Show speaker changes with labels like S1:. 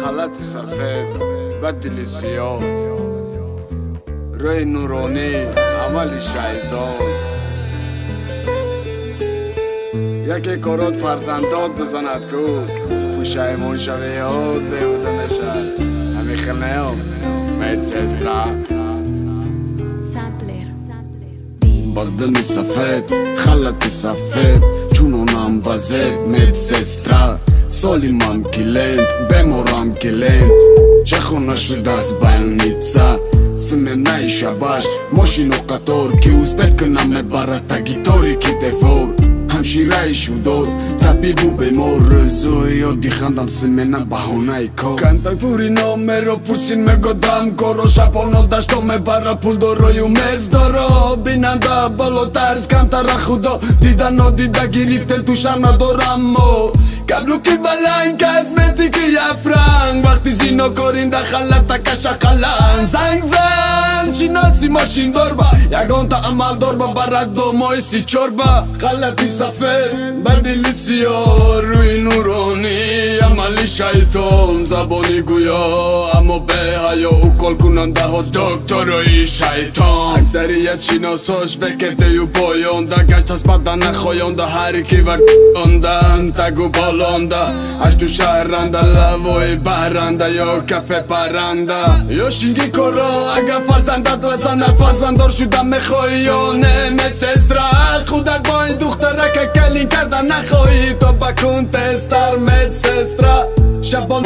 S1: خلط سفید و دل سیاه، روی نورانی عمل شیطان. یکی کارات فرزندات بزند کو پشیمون شوی یاد بیهوده نشد. همی خلنیم медсестра بدن سفید خلط سفید چونونم بزید медсестра солимам клиент беморам клиент چه خونه شده از больница سمنای شباش ماشینو قطار که اوزبت کنم مبرد گیتاری که دفور همشیره شودار طبیب و بیمار رزوی یادی خندم سمنه بهانه کار کنتای پوری نامه رو پرسین مگادم کارو شبانو دشتا مبره پول دارای و مرز دارا بیننده بالا ترز کمتر خدا دیدن نادیده گریفتن توش هم ندارم ما قبلو که بلنگ کسمتی که یفرنگ وقتی زینا کارین دخلت کش خلن زنگ زن شناسی ماشین دار با یگان تا عمل دار با برد دومای سی چار با غلطی سفید بدلی سیاه روی نورانی عملی شیطان زبانی گویا اما به حیا او کل کننده ها دکترای شیطان اکثریت شناساش بکته یو پایانده گشت از بدن نخوایانده هری که وکاندن تگو بالانده اش تو شهرنده لوای برنده یا کفه پرنده یا شینگی کرا اگر فرزندت وزنت فرزندار شدم میخوایی یا نه медсестра خودت با این دختره که کلین کردن نخواهی تو بکن تستر медсестра شبان